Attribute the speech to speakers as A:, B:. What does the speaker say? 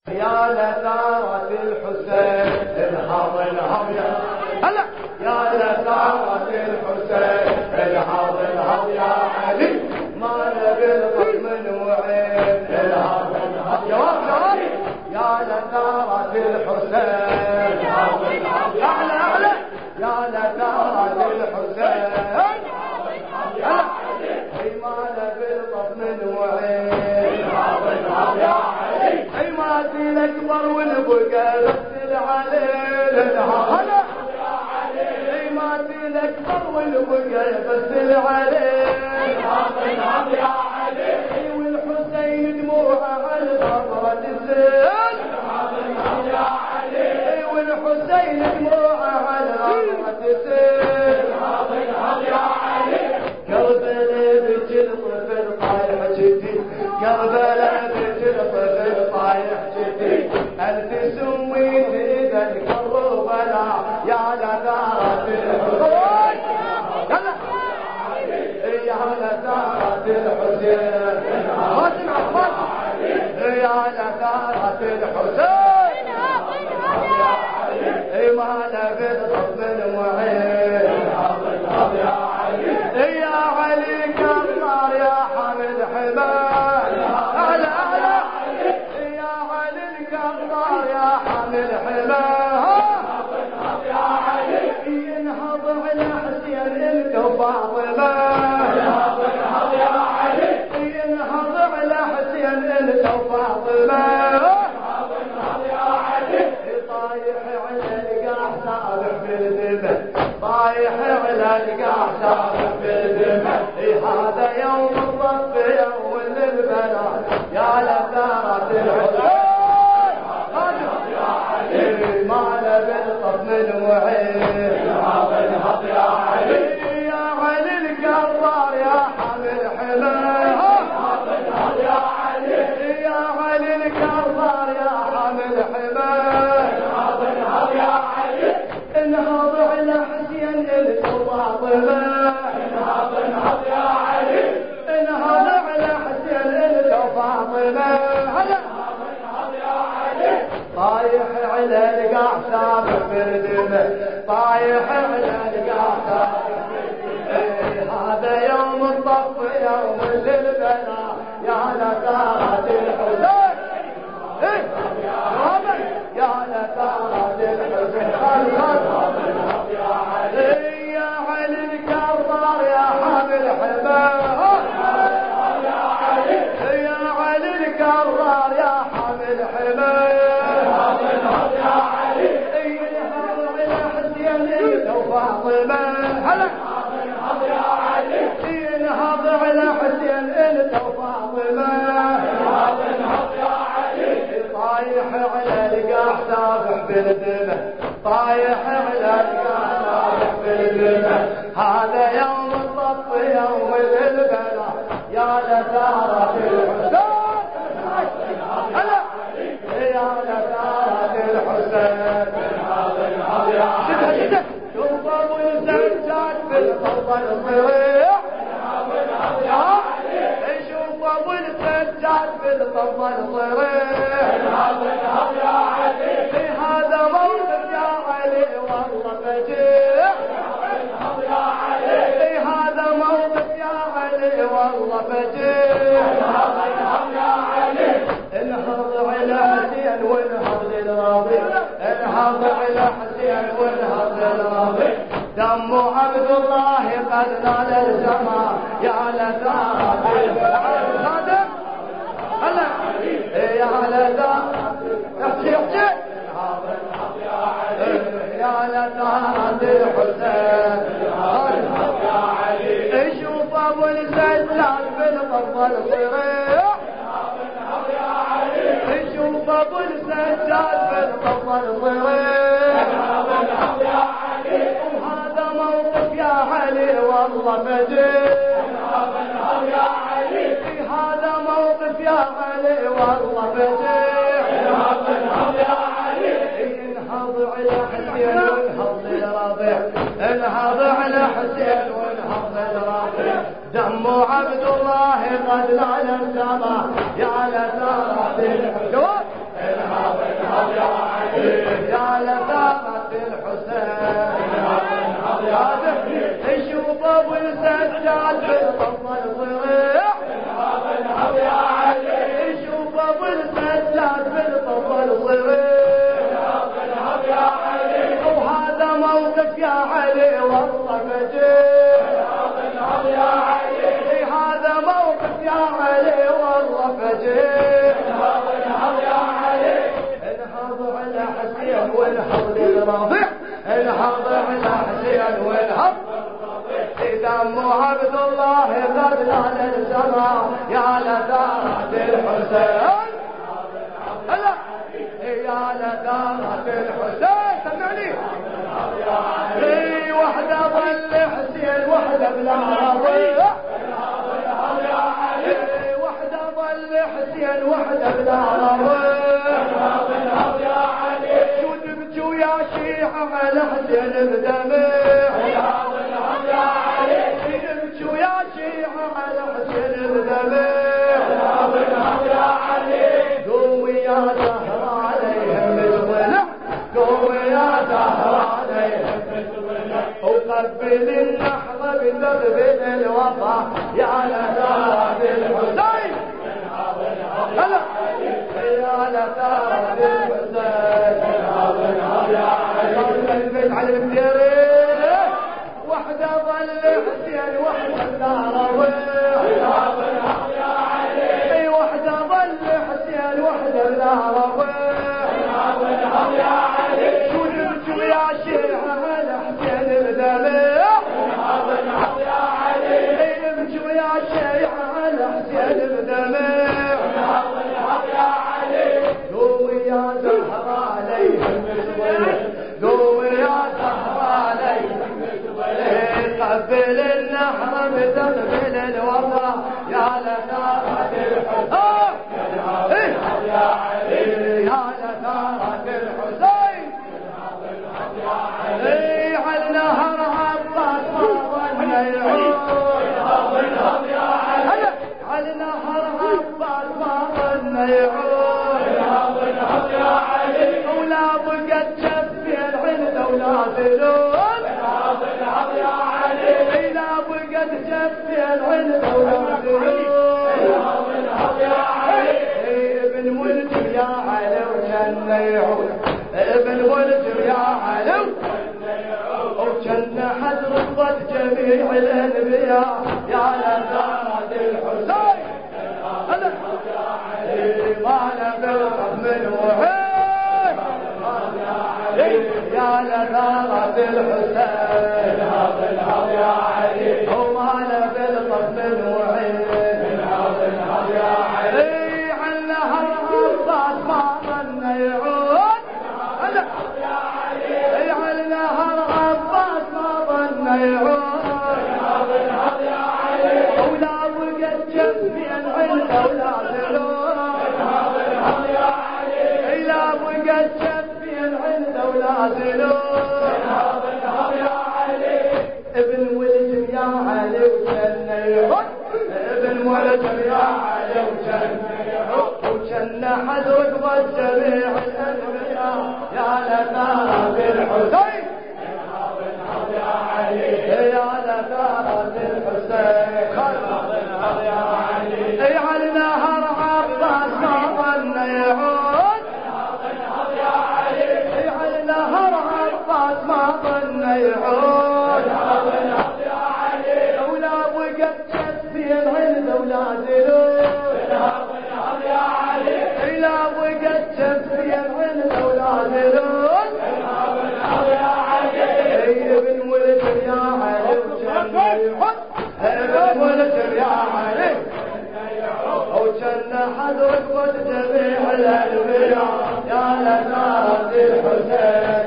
A: يا لثارة الحسين انهض انهض يا هلا يا لثارة الحسين انهض انهض يا علي ما نبي الضمن وعين انهض انهض جواب يا لثارة الحسين انهض انهض اعلى اعلى يا لثارة الحسين هلا ما نبي الضمن وعين انهض انهض يا علي حماتي الاكبر والبقى بس العليل انهض حماتي الاكبر والبقى بس العليل انهض يا علي والحسين دموعه على الغبرة تسيل انهض يا علي والحسين دموعه على الغبرة تسيل انهض يا علي كربلاء بجي الطفل طايح جدي كربلاء بجي الطفل طايح جدي أنت سويت إذا كربلاء يا لثارة الحسين يا لثارة الحسين يا لثارة الحسين ما نبي الضمن وعين يا علي كرار يا حمد حمال أعلى أعلى يا علي الكرار يا حمد حمال يا علي ينهض على حسين انت وفاطمة ينهض يا علي ينهض على حسين انت وفاطمة ينهض يا علي طايح على القاع سابح بالدمه طايح على القاع سابح بالدمه هذا يوم الضب يوم للبلد يا لثارة الحسين يا علي ما نبي الضمن وعين انهض يا علي يا علي الكرار يا حمل حماه انهض يا علي يا علي الكرار يا حمل حماه انهض يا علي انهض على حسين انت وفاطمه انهض يا علي انهض على حسين انت وفاطمه هلا انهض يا علي طايح على القاع سابح بالدمه طايح على القاع سابح بالدمه هذا يوم الطف يوم للبلاء يا لثارة الحسين يا لثارة الحسين يا علي يا علي الكرار يا حامل حماه يا علي يا علي الكرار يا حامل حماه يا علي ينهض على حسين انت وفاطمه هلا يا علي ينهض على حسين انت وفاطمه انهض يا علي طايح على القاع سابح بالدمه طايح على القاع سابح بالدمه هذا يوم الضب يوم للبلاء يا لثارة الحسين هلا يا لثارة الحسين شوف ابو الزجاج بالقلب الصريح شوف ابو الزجاج بالقلب الصريح يا علي هذا موقف يا علي والله فجيع يا علي هذا موقف يا علي والله فجيع يا علي انهض على حسين وانهض للراضي انهض على حسين وانهض للراضي دم عبد الله قد نال السماء يا لثارة الحسين هلا يا لثارة احكي احكي يا لثارة الحسين يا علي شوف ابو الزلال بالقبر الصريح شوف ابو الزلال بالقبر الصريح وهذا موقف يا علي والله فجيع يا علي هذا موقف يا علي والله فجيع يا علي انهض على حسين وانهض للربيع انهض على حسين وانهض للربيع دم عبد الله قد نال السماء يا لثارة الحسين والحض الرفيع انهض على حسين والهض دم عبد الله قد نال السماء يا لثارة الحسين يا لثارة الحسين سمعني وحده ظل حسين وحده بلا رضيع وحده ظل حسين وحده بلا رضيع شو تبكوا يا شيعة على حسين بدمع تبكوا يا شيعة على حسين بدمع قومي يا زهرة عليهم بالضلع قومي يا زهرة عليهم وقبل النحظة بتقبل الوفا يا لثارة الحسين هلا يا لثارة الحسين البيت على المديرين وحده ظل حسين وحده بلا رضيع وحده ظل حسين وحده بلا رضيع شو نبكوا يا شيعة على حسين بدمع نبكوا يا شيعة على حسين بدمع قومي يا زهرة عليهم قومي يا زهرة عليهم قبل النحر بتقبل الوفا يا لثارة الحسين يا لثارة الحسين على النهر عباس ما ظن يعود على النهر عباس ما ظن يعود ولا بقت شفين عند اولاد لا بقت شفين عند اولاد ابن ولد يا علو كان يعود ابن ولد يا علو وكان حضرت جميع الانبياء يا لثارة الحسين ما نبرح من وحيد يا لثارة الحسين وما نبرح من وحيد عن نهر عباس ما ظن يعود عن نهر عباس ما ظن يعود ولا بقت جنبين عند اولاد لا بقت جنبين عند اولاد ابن ولد يا علي وكان يعود ابن ولد يا علي وكان وكان حذرك والجميع الانبياء يا لثارة الحسين يا لثارة الحسين على نهر عباس ما ظن يعود على نهر عباس ما ظن يعود ولا بقت شفين عند اولاد لا بقت شفين عند اولاد ابن ولد يا علي ابن ولد يا علي وكان حضرك وجميع الانبياء يا لثارة الحسين